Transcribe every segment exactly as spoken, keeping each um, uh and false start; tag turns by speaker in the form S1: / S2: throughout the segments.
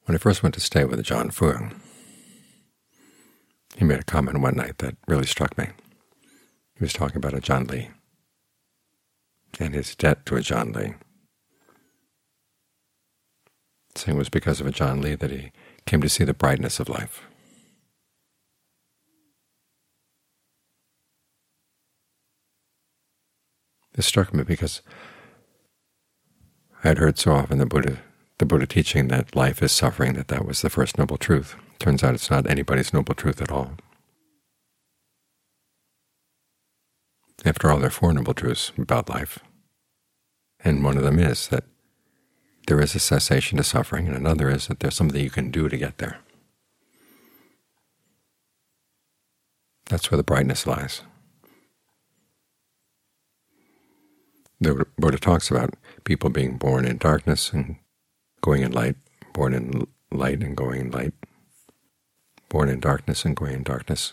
S1: When I first went to stay with Ajaan Fuang, he made a comment one night that really struck me. He was talking about Ajaan Lee and his debt to Ajaan Lee, saying it was because of Ajaan Lee that he came to see the brightness of life. This struck me because I had heard so often the Buddha, the Buddha teaching that life is suffering, that that was the first noble truth. Turns out it's not anybody's noble truth at all. After all, there are four noble truths about life, and one of them is that there is a cessation to suffering, and another is that there's something you can do to get there. That's where the brightness lies. The Buddha talks about people being born in darkness and going in light, born in light and going in light, born in darkness and going in darkness,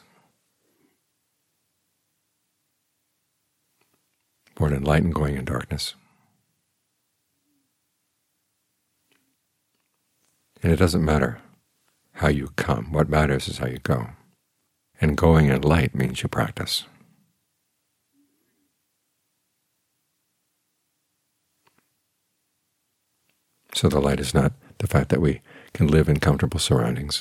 S1: born in light and going in darkness. And it doesn't matter how you come. What matters is how you go. And going in light means you practice. So the light is not the fact that we can live in comfortable surroundings,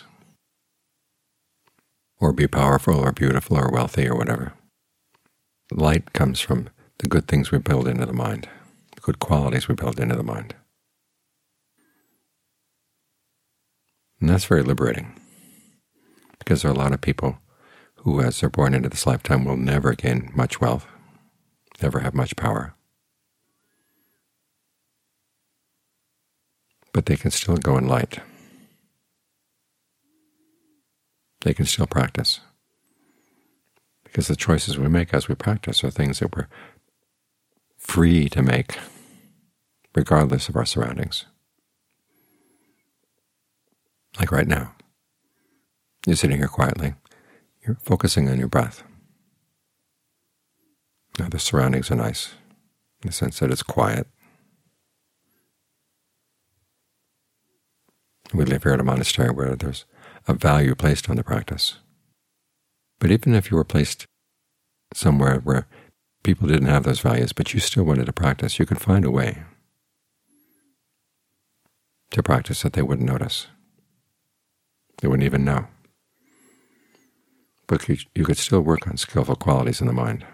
S1: or be powerful or beautiful or wealthy or whatever. Light comes from the good things we build into the mind, the good qualities we build into the mind. And that's very liberating, because there are a lot of people who, as they're born into this lifetime, will never gain much wealth, never have much power. But they can still go in light. They can still practice, because the choices we make as we practice are things that we're free to make, regardless of our surroundings. Like right now, you're sitting here quietly, you're focusing on your breath. Now the surroundings are nice, in the sense that it's quiet. We live here at a monastery where there's a value placed on the practice. But even if you were placed somewhere where people didn't have those values, but you still wanted to practice, you could find a way to practice that they wouldn't notice. They wouldn't even know. But you, you could still work on skillful qualities in the mind.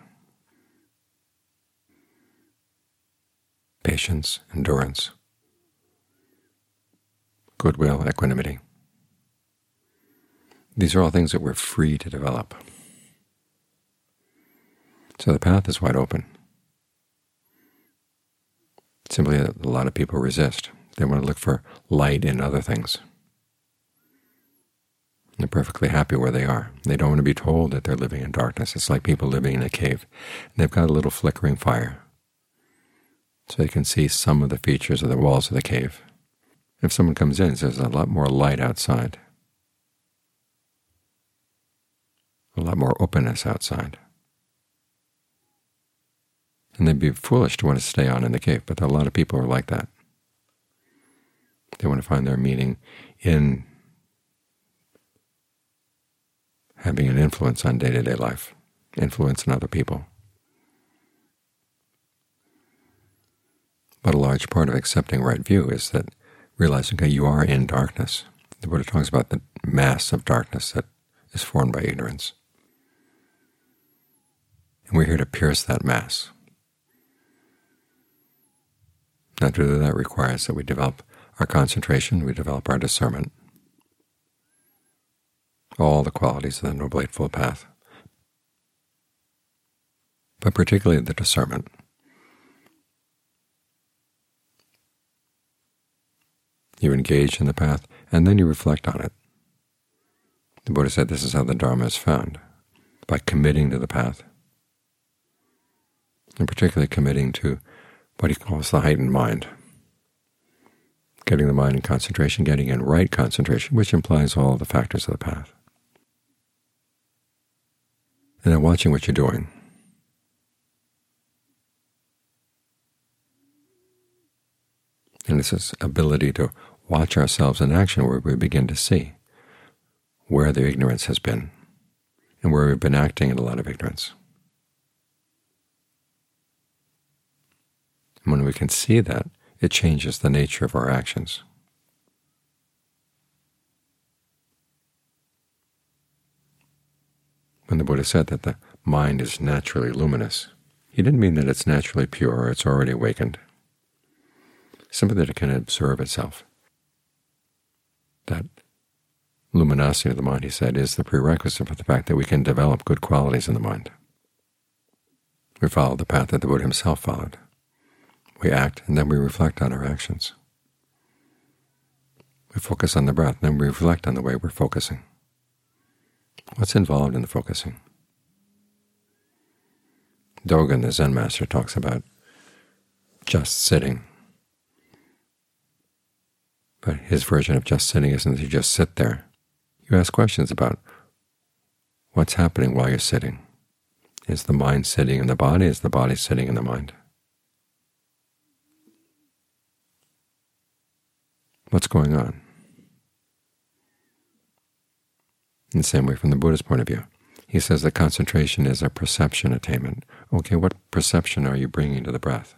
S1: Patience, endurance, goodwill, equanimity. These are all things that we're free to develop. So the path is wide open. Simply a lot of people resist. They want to look for light in other things. They're perfectly happy where they are. They don't want to be told that they're living in darkness. It's like people living in a cave. And they've got a little flickering fire, so they can see some of the features of the walls of the cave. If someone comes in, there's a lot more light outside, a lot more openness outside. And they'd be foolish to want to stay on in the cave, but a lot of people are like that. They want to find their meaning in having an influence on day-to-day life, influence on other people. But a large part of accepting right view is that realizing that you are in darkness. The Buddha talks about the mass of darkness that is formed by ignorance. And we're here to pierce that mass. Now, to do that requires that we develop our concentration, we develop our discernment, all the qualities of the Noble Eightfold Path, but particularly the discernment. You engage in the path, and then you reflect on it. The Buddha said this is how the Dharma is found, by committing to the path, and particularly committing to what he calls the heightened mind, getting the mind in concentration, getting in right concentration, which implies all the factors of the path. And then watching what you're doing. And it's this ability to watch ourselves in action where we begin to see where the ignorance has been and where we've been acting in a lot of ignorance. And when we can see that, it changes the nature of our actions. When the Buddha said that the mind is naturally luminous, he didn't mean that it's naturally pure or it's already awakened. Simply that it can observe itself. That luminosity of the mind, he said, is the prerequisite for the fact that we can develop good qualities in the mind. We follow the path that the Buddha himself followed. We act, and then we reflect on our actions. We focus on the breath, and then we reflect on the way we're focusing. What's involved in the focusing? Dogen, the Zen master, talks about just sitting. But his version of just sitting isn't that you just sit there. You ask questions about what's happening while you're sitting. Is the mind sitting in the body? Is the body sitting in the mind? What's going on? In the same way from the Buddha's point of view. He says that concentration is a perception attainment. Okay, what perception are you bringing to the breath?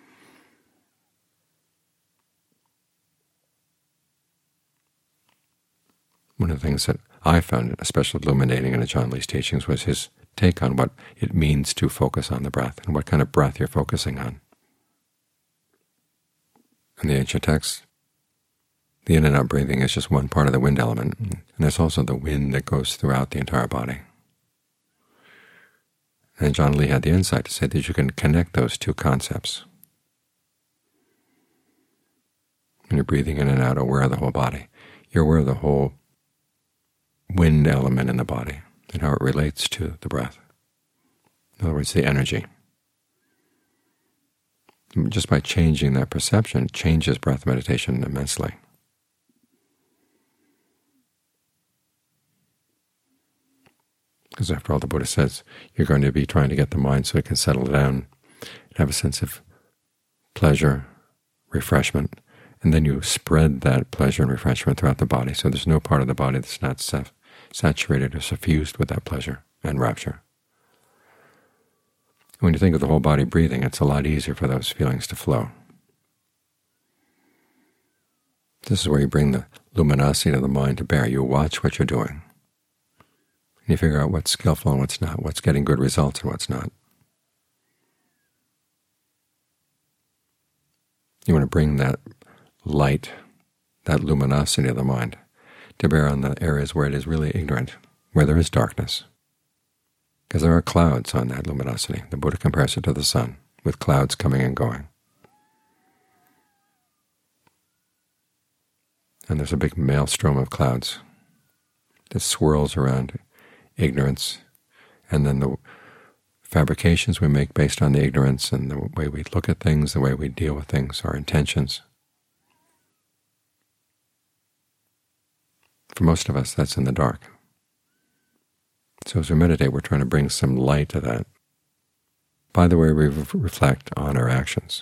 S1: One of the things that I found especially illuminating in Ajaan Lee's teachings was his take on what it means to focus on the breath and what kind of breath you're focusing on. In the ancient texts, the in and out breathing is just one part of the wind element, and there's also the wind that goes throughout the entire body. And Ajaan Lee had the insight to say that you can connect those two concepts. When you're breathing in and out, aware of the whole body, you're aware of the whole wind element in the body and how it relates to the breath. In other words, the energy. And just by changing that perception, it changes breath meditation immensely. Because after all, the Buddha says you're going to be trying to get the mind so it can settle down and have a sense of pleasure, refreshment, and then you spread that pleasure and refreshment throughout the body, so there's no part of the body that's not saturated or suffused with that pleasure and rapture. When you think of the whole body breathing, it's a lot easier for those feelings to flow. This is where you bring the luminosity of the mind to bear. You watch what you're doing. And you figure out what's skillful and what's not, what's getting good results and what's not. You want to bring that light, that luminosity of the mind, to bear on the areas where it is really ignorant, where there is darkness. Because there are clouds on that luminosity. The Buddha compares it to the sun, with clouds coming and going. And there's a big maelstrom of clouds that swirls around ignorance, and then the fabrications we make based on the ignorance and the way we look at things, the way we deal with things, our intentions. For most of us, that's in the dark. So as we meditate, we're trying to bring some light to that by the way we re reflect on our actions.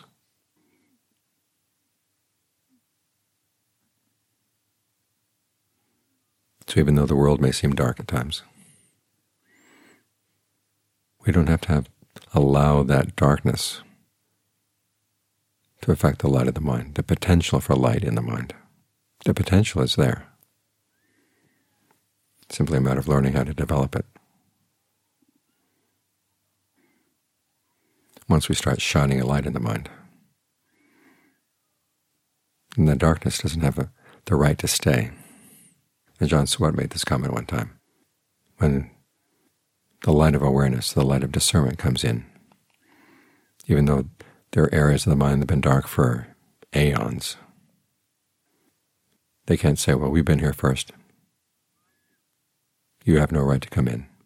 S1: So even though the world may seem dark at times, we don't have to have allow that darkness to affect the light of the mind, the potential for light in the mind. The potential is there. It's simply a matter of learning how to develop it. Once we start shining a light in the mind, and the darkness doesn't have a, the right to stay. And John Swett made this comment one time. When the light of awareness, the light of discernment comes in, even though there are areas of the mind that have been dark for aeons, they can't say, well, we've been here first. You have no right to come in.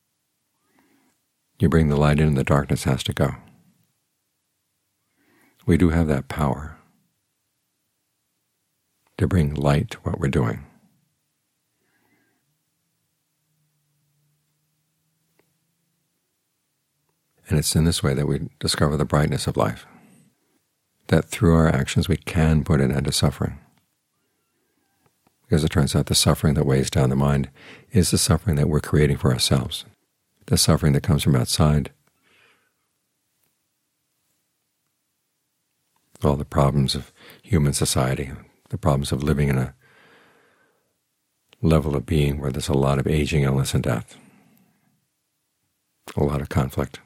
S1: You bring the light in and the darkness has to go. We do have that power to bring light to what we're doing. And it's in this way that we discover the brightness of life, that through our actions we can put an end to suffering. because it turns out the suffering that weighs down the mind is the suffering that we're creating for ourselves, the suffering that comes from outside, all the problems of human society, the problems of living in a level of being where there's a lot of aging, illness, and death, a lot of conflict.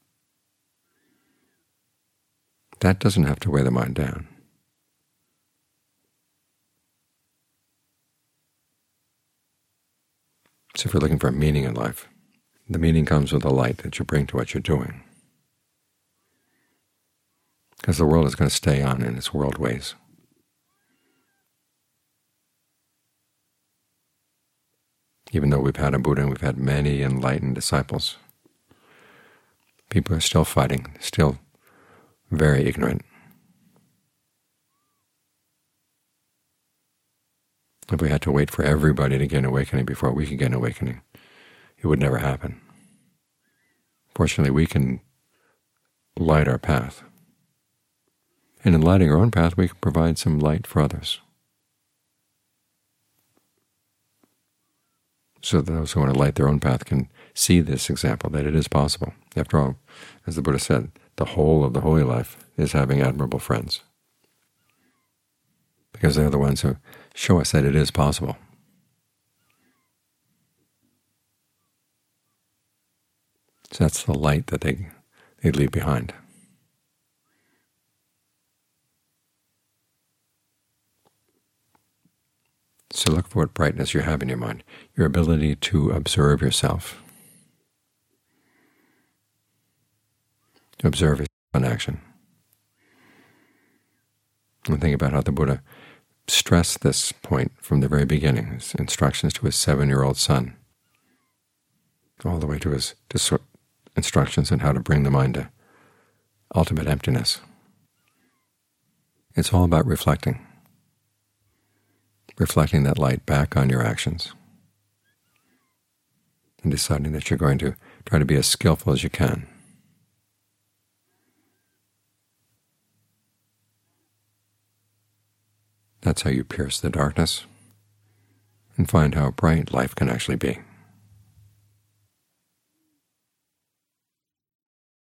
S1: That doesn't have to weigh the mind down. So if you're looking for a meaning in life, the meaning comes with the light that you bring to what you're doing, because the world is going to stay on in its world ways. Even though we've had a Buddha and we've had many enlightened disciples, people are still fighting, still very ignorant. If we had to wait for everybody to get an awakening before we could get an awakening, it would never happen. Fortunately, we can light our path. And in lighting our own path, we can provide some light for others, so that those who want to light their own path can see this example, that it is possible. After all, as the Buddha said, the whole of the holy life is having admirable friends, because they're the ones who show us that it is possible. So that's the light that they, they leave behind. So look for what brightness you have in your mind, your ability to observe yourself, to observe yourself in action. And think about how the Buddha stressed this point from the very beginning, his instructions to his seven-year-old son, all the way to his to instructions on how to bring the mind to ultimate emptiness. It's all about reflecting, reflecting that light back on your actions, and deciding that you're going to try to be as skillful as you can. That's how you pierce the darkness and find how bright life can actually be.